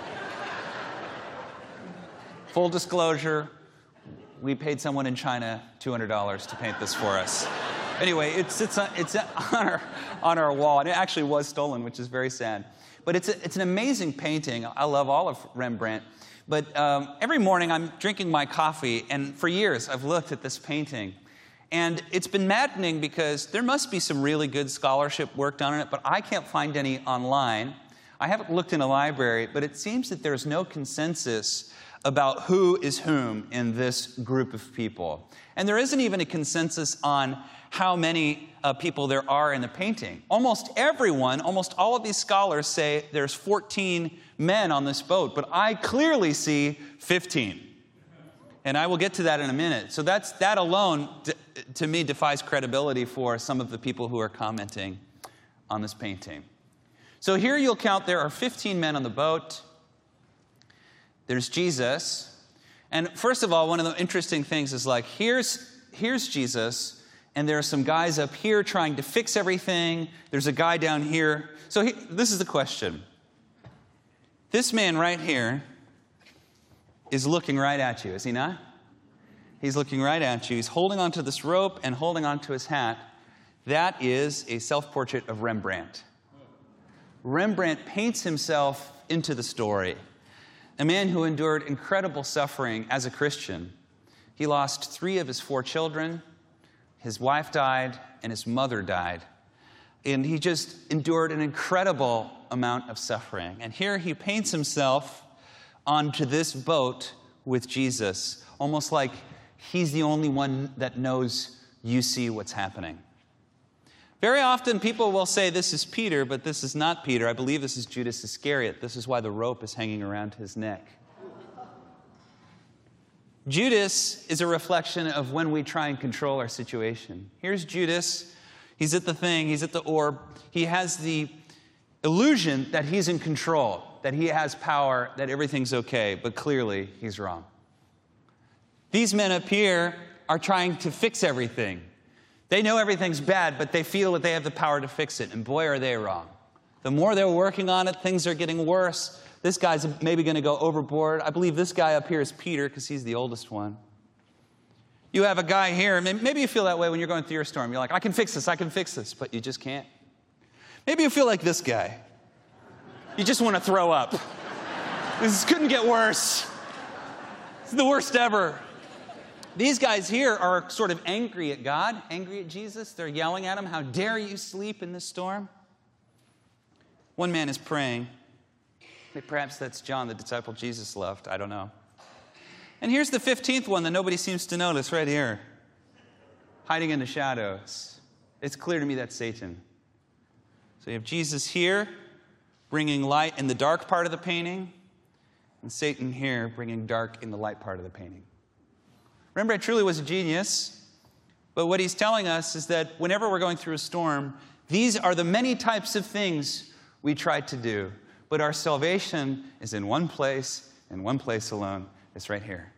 Full disclosure, we paid someone in China $200 to paint this for us. Anyway, it's on our wall, and it actually was stolen, which is very sad. But it's an amazing painting. I love all of Rembrandt. But every morning I'm drinking my coffee, and for years I've looked at this painting. And it's been maddening because there must be some really good scholarship work done on it, but I can't find any online. I haven't looked in a library, but it seems that there's no consensus about who is whom in this group of people. And there isn't even a consensus on how many people there are in the painting. Almost everyone, almost all of these scholars say there's 14 men on this boat, but I clearly see 15. And I will get to that in a minute. So that alone, to me, defies credibility for some of the people who are commenting on this painting. So here you'll count there are 15 men on the boat. There's Jesus. And first of all, one of the interesting things is like, here's Jesus, and there are some guys up here trying to fix everything. There's a guy down here. So this is the question. This man right here is looking right at you, is he not? He's looking right at you. He's holding onto this rope and holding onto his hat. That is a self-portrait of Rembrandt. Rembrandt paints himself into the story. A man who endured incredible suffering as a Christian. He lost 3 of his 4 children. His wife died, and his mother died. And he just endured an incredible amount of suffering. And here he paints himself onto this boat with Jesus, almost like he's the only one that knows you see what's happening. Very often people will say this is Peter, but this is not Peter. I believe this is Judas Iscariot. This is why the rope is hanging around his neck. Judas is a reflection of when we try and control our situation. Here's Judas. He's at the thing. He's at the orb. He has the illusion that he's in control, that he has power, that everything's okay, but clearly he's wrong. These men up here are trying to fix everything. They know everything's bad, but they feel that they have the power to fix it, and boy, are they wrong. The more they're working on it, things are getting worse. This guy's maybe going to go overboard. I believe this guy up here is Peter because he's the oldest one. You have a guy here, maybe you feel that way when you're going through your storm. You're like, I can fix this, but you just can't. Maybe you feel like this guy. You just want to throw up. This couldn't get worse. It's the worst ever. These guys here are sort of angry at God, angry at Jesus. They're yelling at him, how dare you sleep in this storm? One man is praying. Perhaps that's John, the disciple Jesus loved. I don't know. And here's the 15th one that nobody seems to notice right here. Hiding in the shadows. It's clear to me that's Satan. So you have Jesus here, bringing light in the dark part of the painting, and Satan here, bringing dark in the light part of the painting. Rembrandt truly was a genius, but what he's telling us is that whenever we're going through a storm, these are the many types of things we try to do. But our salvation is in one place, and one place alone. It's right here.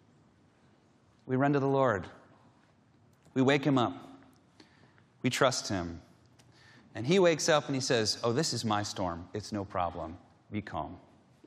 We run to the Lord. We wake him up. We trust him. And he wakes up and he says, oh, this is my storm. It's no problem. Be calm.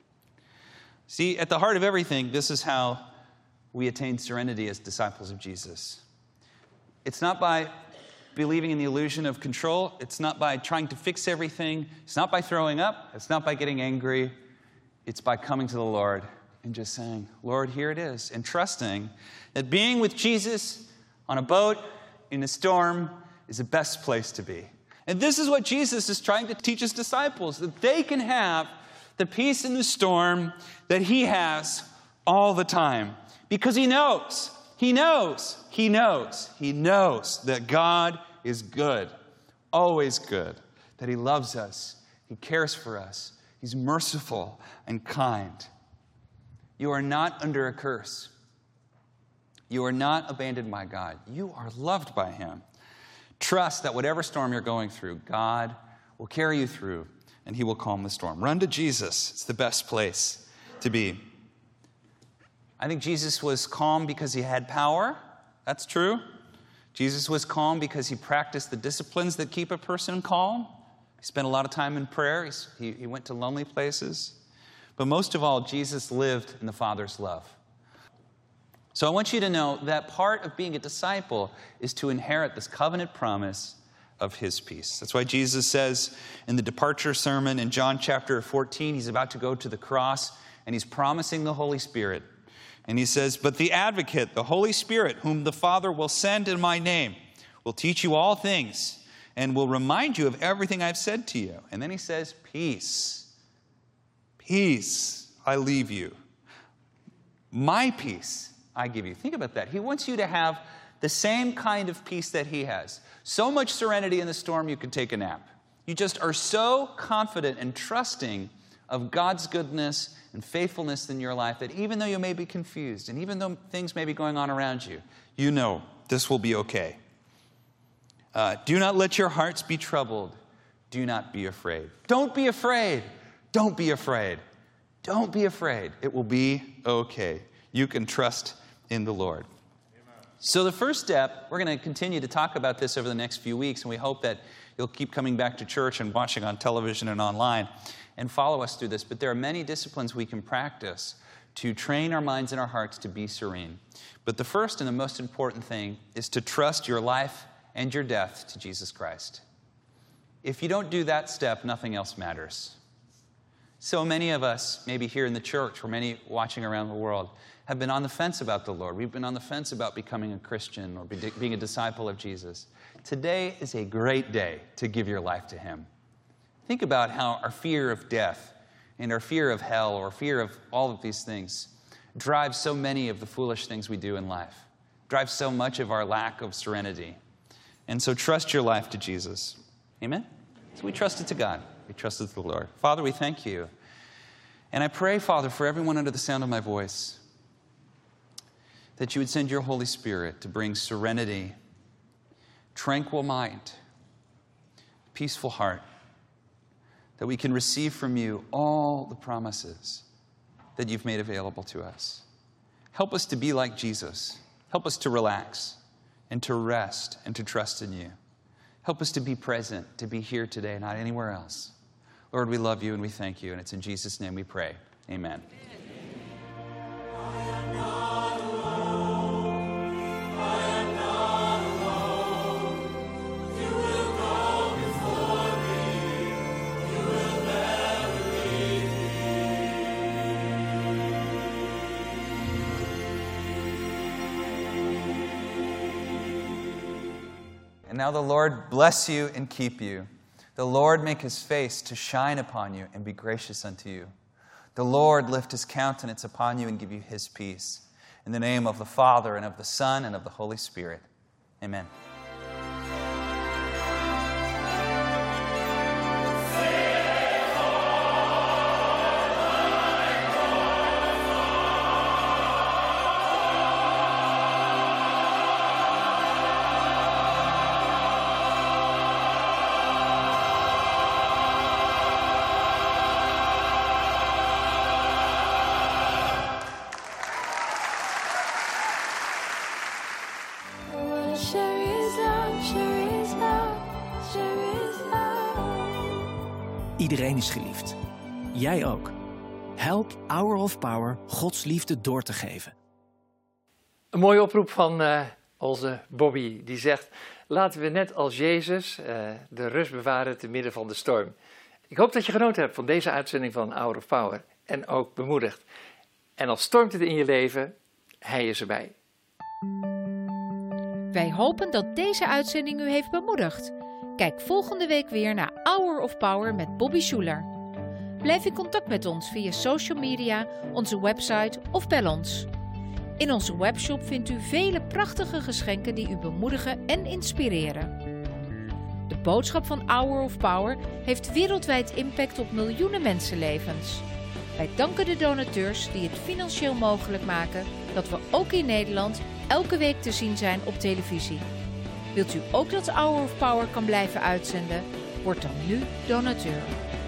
See, at the heart of everything, this is how we attain serenity as disciples of Jesus. It's not by believing in the illusion of control. It's not by trying to fix everything. It's not by throwing up. It's not by getting angry. It's by coming to the Lord and just saying, Lord, here it is, and trusting that being with Jesus on a boat in a storm is the best place to be. And this is what Jesus is trying to teach his disciples, that they can have the peace in the storm that he has all the time. Because he knows that God is good, always good, that he loves us, he cares for us, he's merciful and kind. You are not under a curse. You are not abandoned by God. You are loved by him. Trust that whatever storm you're going through, God will carry you through, and he will calm the storm. Run to Jesus. It's the best place to be. I think Jesus was calm because he had power. That's true. Jesus was calm because he practiced the disciplines that keep a person calm. He spent a lot of time in prayer. He went to lonely places. But most of all, Jesus lived in the Father's love. So I want you to know that part of being a disciple is to inherit this covenant promise of his peace. That's why Jesus says in the departure sermon in John chapter 14, he's about to go to the cross, and he's promising the Holy Spirit. And he says, but the advocate, the Holy Spirit, whom the Father will send in my name, will teach you all things and will remind you of everything I've said to you. And then he says, peace, peace I leave you. My peace I give you. Think about that. He wants you to have the same kind of peace that he has. So much serenity in the storm you could take a nap. You just are so confident and trusting of God's goodness and faithfulness in your life that even though you may be confused and even though things may be going on around you, you know this will be okay. Do not let your hearts be troubled. Do not be afraid. Don't be afraid. Don't be afraid. Don't be afraid. It will be okay. You can trust in the Lord. So the first step, we're going to continue to talk about this over the next few weeks, and we hope that you'll keep coming back to church and watching on television and online and follow us through this. But there are many disciplines we can practice to train our minds and our hearts to be serene. But the first and the most important thing is to trust your life and your death to Jesus Christ. If you don't do that step, nothing else matters. So many of us, maybe here in the church or many watching around the world, have been on the fence about the Lord. We've been on the fence about becoming a Christian or being a disciple of Jesus. Today is a great day to give your life to him. Think about how our fear of death and our fear of hell or fear of all of these things drives so many of the foolish things we do in life, drives so much of our lack of serenity. And so trust your life to Jesus. Amen? So we trust it to God. We trust it to the Lord. Father, we thank you. And I pray, Father, for everyone under the sound of my voice, that you would send your Holy Spirit to bring serenity, tranquil mind, peaceful heart, that we can receive from you all the promises that you've made available to us. Help us to be like Jesus. Help us to relax and to rest and to trust in you. Help us to be present, to be here today, not anywhere else. Lord, we love you and we thank you, and it's in Jesus' name we pray. Amen. And now the Lord bless you and keep you. The Lord make his face to shine upon you and be gracious unto you. The Lord lift his countenance upon you and give you his peace. In the name of the Father, and of the Son, and of the Holy Spirit. Amen. Iedereen is geliefd. Jij ook. Help Hour of Power Gods liefde door te geven. Een mooie oproep van onze Bobby. Die zegt, laten we net als Jezus de rust bewaren te midden van de storm. Ik hoop dat je genoten hebt van deze uitzending van Hour of Power. En ook bemoedigd. En als stormt het in je leven, hij is erbij. Wij hopen dat deze uitzending u heeft bemoedigd. Kijk volgende week weer naar Hour of Power met Bobby Schuler. Blijf in contact met ons via social media, onze website of bel ons. In onze webshop vindt u vele prachtige geschenken die u bemoedigen en inspireren. De boodschap van Hour of Power heeft wereldwijd impact op miljoenen mensenlevens. Wij danken de donateurs die het financieel mogelijk maken dat we ook in Nederland elke week te zien zijn op televisie. Wilt u ook dat Hour of Power kan blijven uitzenden? Word dan nu donateur.